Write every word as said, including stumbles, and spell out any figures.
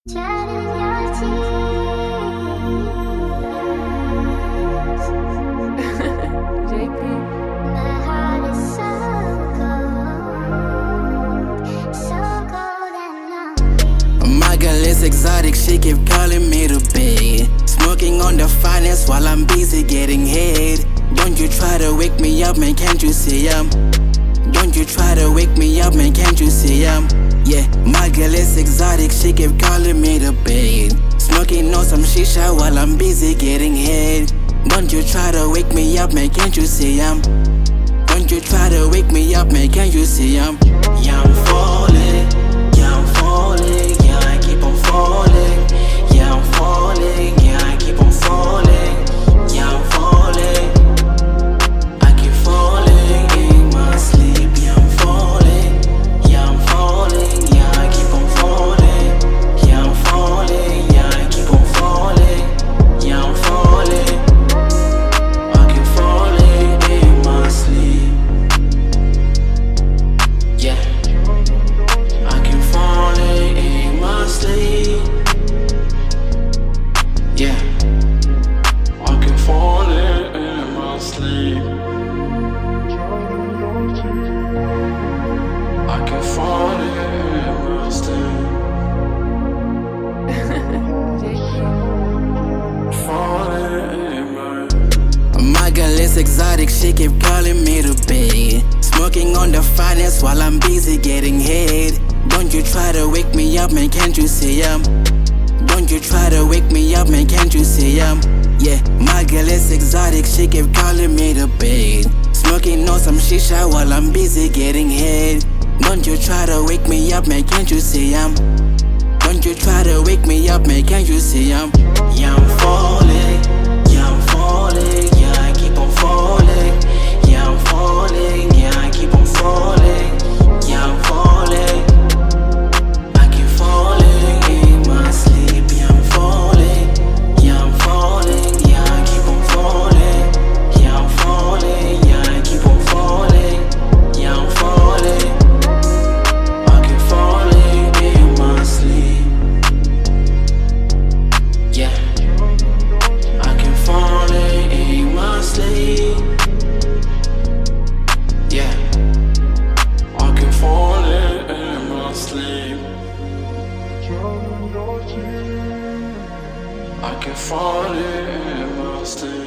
My girl is exotic, she keep calling me to bed. Smoking on the finest while I'm busy getting head. Don't you try to wake me up, man, can't you see I'm? Don't you try to wake me up, man, can't you see I'm? Yeah, my girl is exotic, she keep calling me to bed. Smoking on some shisha while I'm busy getting head. Don't you try to wake me up, man, can't you see I'm? Don't you try to wake me up, man, can't you see I'm? Yeah, I'm falling, yeah, I'm falling, yeah, I keep on falling. Yeah, I'm falling, yeah, I keep on falling. Yeah, I'm falling, I keep falling in my sleep. Yeah, I'm falling, yeah, I'm falling, yeah, I keep on falling. Yeah, I'm falling, yeah, I keep on falling. Yeah, I'm falling, I keep falling in my sleep. Yeah, I keep falling in my sleep. Yeah, I keep falling in my sleep. I keep falling in my sleep. Falling in my. My girl is exotic, she keep calling me to bed. Smoking on the finest while I'm busy getting head. Don't you try to wake me up, man, can't you see I'm? Don't you try to wake me up, man, can't you see I'm? Yeah, my girl is exotic, she keep calling me to bed. Smoking on some shisha while I'm busy getting head. Don't you try to wake me up, man, can't you see I'm? Don't you try to wake me up, man, can't you see I'm? Yeah, I'm falling, yeah, I'm falling, yeah, I keep on falling. Yeah, I'm falling, yeah, I keep on falling. Yeah, I'm falling, I keep falling in my sleep. Yeah, I'm falling, yeah, I'm falling, yeah, I keep on falling. Yeah, I'm falling, yeah, I keep on falling. Yeah, I'm falling, I keep falling in my sleep. Yeah, I keep falling in my sleep. Yeah, I keep falling in my sleep. I keep falling in my sleep.